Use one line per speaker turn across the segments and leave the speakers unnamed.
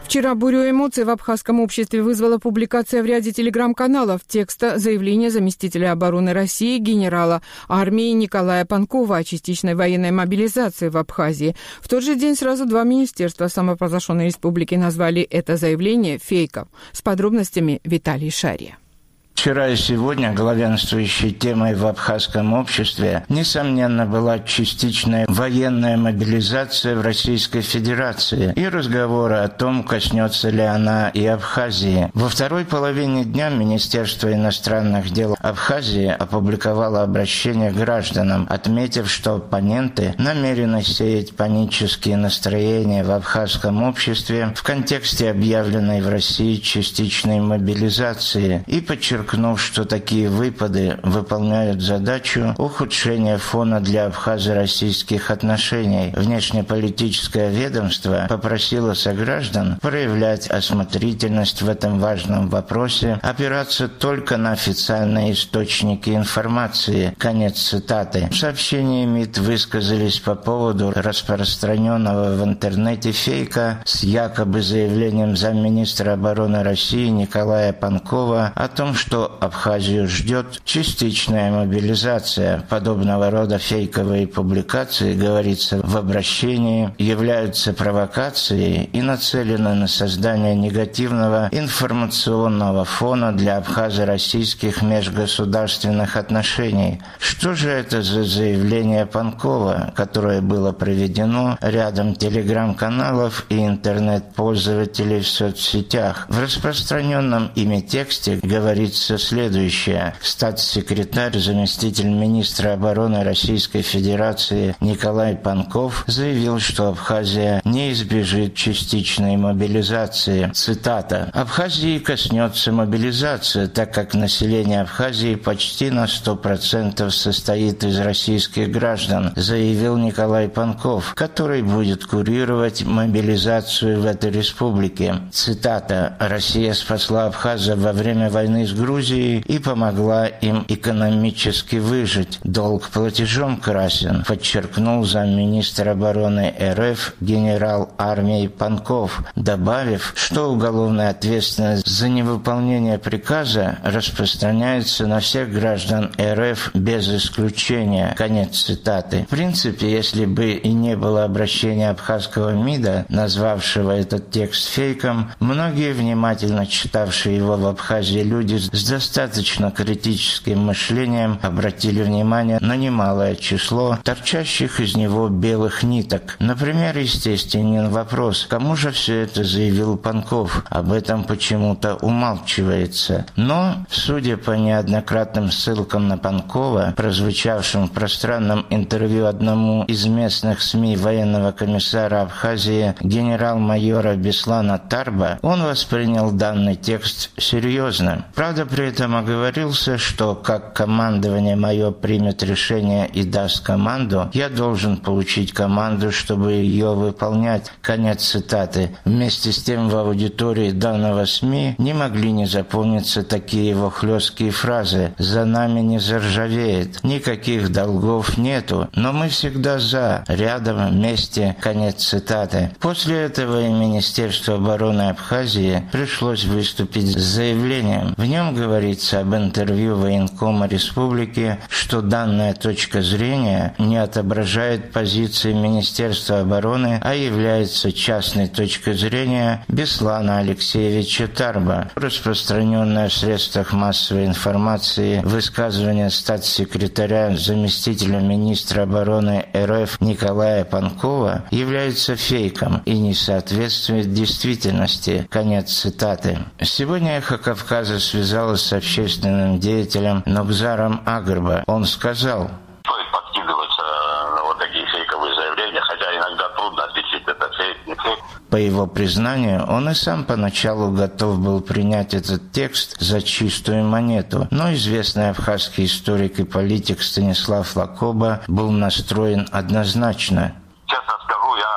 Вчера бурю эмоций в абхазском обществе вызвала публикация в ряде телеграм-каналов текста заявления заместителя обороны России генерала армии Николая Панкова о частичной военной мобилизации в Абхазии. В тот же день сразу два министерства самопровозглашенной республики назвали это заявление фейком. С подробностями Виталий Шария.
Вчера и сегодня главенствующей темой в абхазском обществе, несомненно, была частичная военная мобилизация в Российской Федерации и разговоры о том, коснется ли она и Абхазии. Во второй половине дня Министерство иностранных дел Абхазии опубликовало обращение к гражданам, отметив, что оппоненты намерены сеять панические настроения в абхазском обществе в контексте объявленной в России частичной мобилизации и подчеркнув, что такие выпады выполняют задачу ухудшения фона для абхазо-российских отношений. Внешнеполитическое ведомство попросило сограждан проявлять осмотрительность в этом важном вопросе, опираться только на официальные источники информации. Конец цитаты. В сообщении МИД высказались по поводу распространенного в интернете фейка с якобы заявлением замминистра обороны России Николая Панкова о том, что Абхазию ждет частичная мобилизация. Подобного рода фейковые публикации, говорится в обращении, являются провокацией и нацелены на создание негативного информационного фона для абхазо-российских межгосударственных отношений. Что же это за заявление Панкова, которое было проведено рядом телеграм-каналов и интернет-пользователей в соцсетях? В распространенном ими тексте говорится следующее. Статс-секретарь, заместитель министра обороны Российской Федерации Николай Панков заявил, что Абхазия не избежит частичной мобилизации. Цитата. «Абхазии коснется мобилизация, так как население Абхазии почти на 100% состоит из российских граждан», заявил Николай Панков, который будет курировать мобилизацию в этой республике. Цитата. «Россия спасла абхазов во время войны с Грузией и помогла им экономически выжить. Долг платежом красен», подчеркнул замминистра обороны РФ генерал армии Панков, добавив, что уголовная ответственность за невыполнение приказа распространяется на всех граждан РФ без исключения. Конец цитаты. В принципе, если бы и не было обращения абхазского МИДа, назвавшего этот текст фейком, многие внимательно читавшие его в Абхазии люди с достаточно критическим мышлением обратили внимание на немалое число торчащих из него белых ниток. Например, естественен вопрос, кому же все это заявил Панков? Об этом почему-то умалчивается. Но, судя по неоднократным ссылкам на Панкова, прозвучавшим в пространном интервью одному из местных СМИ военного комиссара Абхазии генерал-майора Беслана Тарба, он воспринял данный текст серьезно. Правда, при этом оговорился, что как командование мое примет решение и даст команду, я должен получить команду, чтобы ее выполнять. Конец цитаты. Вместе с тем в аудитории данного СМИ не могли не запомниться такие его хлесткие фразы: «За нами не заржавеет, никаких долгов нету, но мы всегда за, рядом, вместе». Конец цитаты. После этого и Министерство обороны Абхазии пришлось выступить с заявлением. В нем говорится об интервью военкома республики, что данная точка зрения не отображает позиции Министерства обороны, а является частной точкой зрения Беслана Алексеевича Тарба. Распространенное в средствах массовой информации высказывание статс-секретаря заместителя министра обороны РФ Николая Панкова является фейком и не соответствует действительности. Конец цитаты. Сегодня «Эхо Кавказа» связалось с общественным деятелем Нокзаром Агрба. Он сказал:
стоит подкидываться на вот такие фейковые заявления, хотя иногда трудно отличить, это фейк, не фейк.
По его признанию, он и сам поначалу готов был принять этот текст за чистую монету, но известный абхазский историк и политик Станислав Лакоба был настроен однозначно.
Честно скажу, я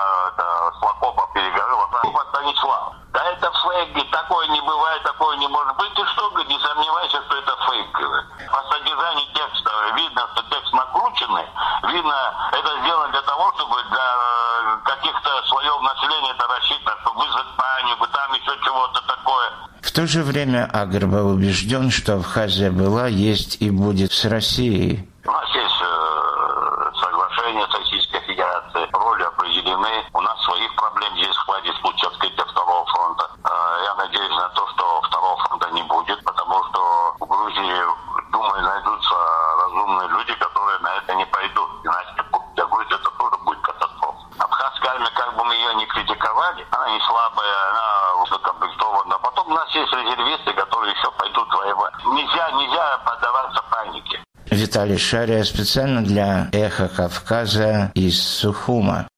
с Лакобом переговорил, Станислав. Да это фейк, такое не бывает, такое не может быть. Ты что, не сомневайся, что это фейк. По содержанию текста видно, что текст накрученный, видно, это сделано для того, чтобы для каких-то слоев населения это рассчитано, чтобы вызвать панику, там еще чего-то такое.
В то же время Агрба убежден, что Абхазия была, есть и будет с Россией.
У нас есть соглашение с Российской Федерацией, роли определены, у нас своих проблем здесь хватит в случае открытия второго фронта. Я надеюсь на то, что второго фронта не будет, потому что в Грузии, думаю, найдутся разумные люди, которые на это не пойдут. Иначе для Грузии это тоже будет катастрофа. Абхазская армия, как бы мы ее не критиковали, она не слабая, она уже комплектована. Потом у нас есть резервисты, которые еще пойдут воевать. Нельзя поддаваться панике.
Виталий Шария специально для «Эхо Кавказа» из Сухума.